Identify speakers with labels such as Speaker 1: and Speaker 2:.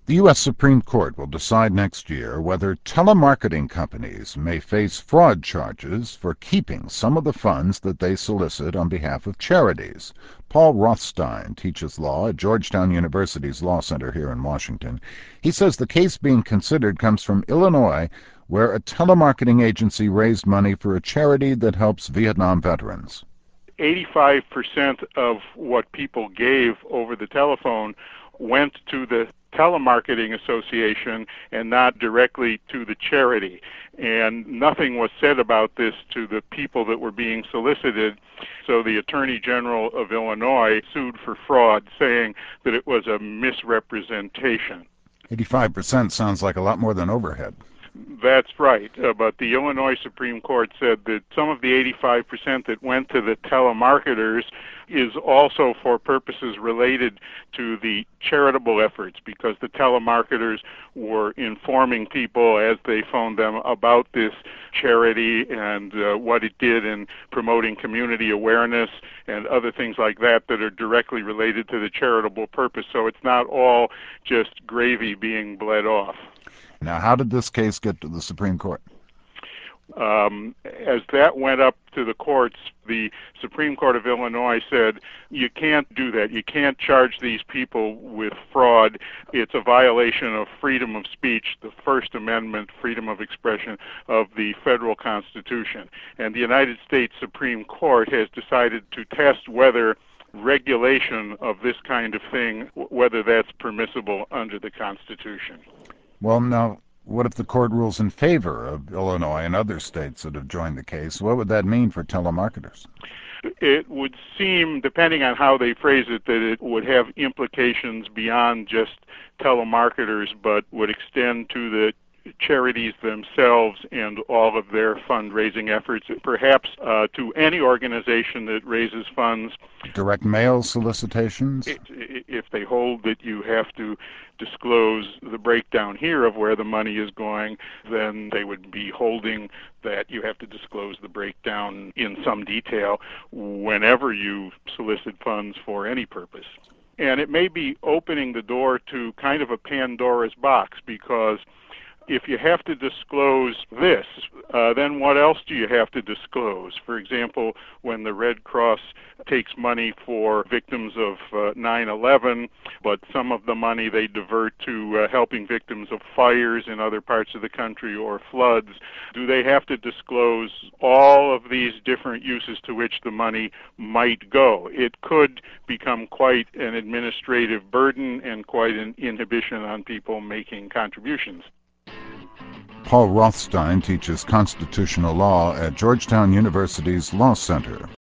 Speaker 1: The U.S. Supreme Court will decide next year whether telemarketing companies may face fraud charges for keeping some of the funds that they solicit on behalf of charities. Paul Rothstein teaches law at Georgetown University's Law Center here in Washington. He says the case being considered comes from Illinois, where a telemarketing agency raised money for a charity that helps Vietnam veterans.
Speaker 2: 85% of what people gave over the telephone went to the telemarketing association and not directly to the charity. And nothing was said about this to the people that were being solicited. So the Attorney General of Illinois sued for fraud, saying that it was a misrepresentation.
Speaker 1: 85% sounds like a lot more than overhead.
Speaker 2: That's right, but the Illinois Supreme Court said that some of the 85% that went to the telemarketers is also for purposes related to the charitable efforts, because the telemarketers were informing people as they phoned them about this charity and what it did in promoting community awareness and other things like that that are directly related to the charitable purpose. So it's not all just gravy being bled off.
Speaker 1: Now, how did this case get to the Supreme Court?
Speaker 2: As that went up to the courts, the Supreme Court of Illinois said, you can't do that. You can't charge these people with fraud. It's a violation of freedom of speech, the First Amendment, freedom of expression of the federal Constitution. And the United States Supreme Court has decided to test whether regulation of this kind of thing, whether that's permissible under the Constitution.
Speaker 1: Well, now, what if the court rules in favor of Illinois and other states that have joined the case? What would that mean for telemarketers?
Speaker 2: It would seem, depending on how they phrase it, that it would have implications beyond just telemarketers, but would extend to the charities themselves and all of their fundraising efforts, perhaps to any organization that raises funds.
Speaker 1: Direct mail solicitations?
Speaker 2: If they hold that you have to disclose the breakdown here of where the money is going, then they would be holding that you have to disclose the breakdown in some detail whenever you solicit funds for any purpose. And it may be opening the door to kind of a Pandora's box, because if you have to disclose this, then what else do you have to disclose? For example, when the Red Cross takes money for victims of 9/11, but some of the money they divert to helping victims of fires in other parts of the country or floods, do they have to disclose all of these different uses to which the money might go? It could become quite an administrative burden and quite an inhibition on people making contributions.
Speaker 1: Paul Rothstein teaches constitutional law at Georgetown University's Law Center.